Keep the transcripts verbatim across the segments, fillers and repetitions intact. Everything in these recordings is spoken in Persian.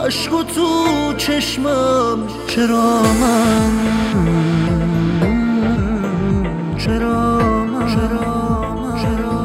عشق و تو چشمم. چرا من چرا من چرا من چرا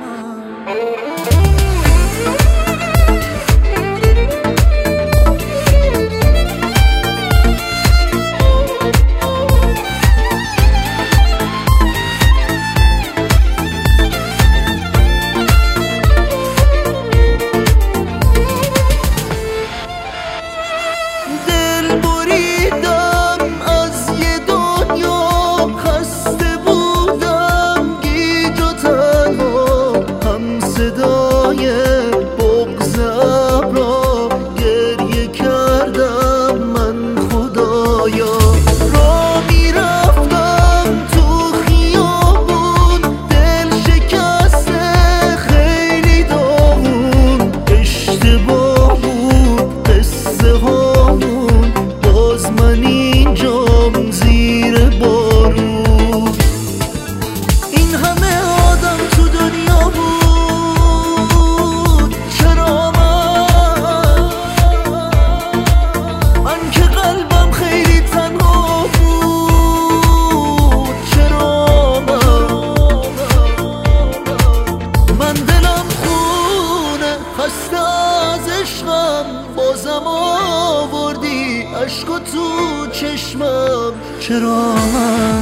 بازم آوردی عشق و تو چشمم. چرا من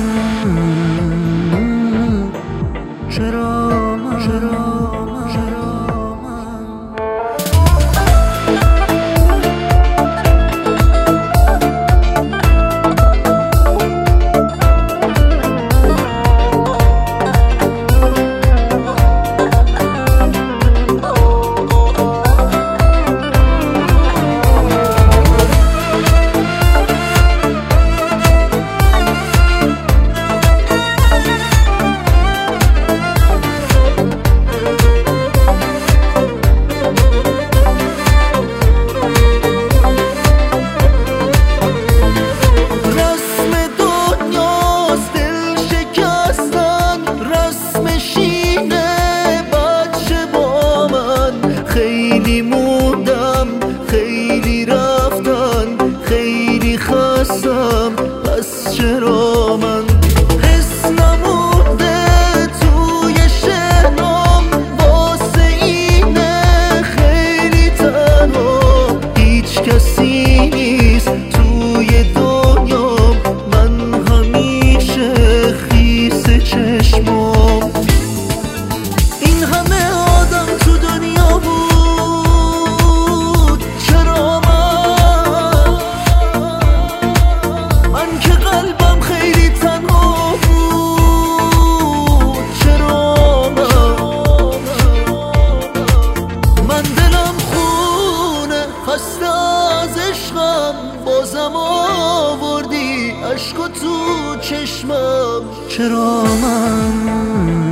چرا من چرا من چرا من خیلی موندم، خیلی رفتن، خیلی خستم، پس چرا من حس نمونده توی شهرام واسه اینه خیلی تنها هیچ کسی نیست توی دنیام من همیشه خیس چشمام این همه آدم تو دنیا بود بازم آوردی عشق و تو چشمم. چرا من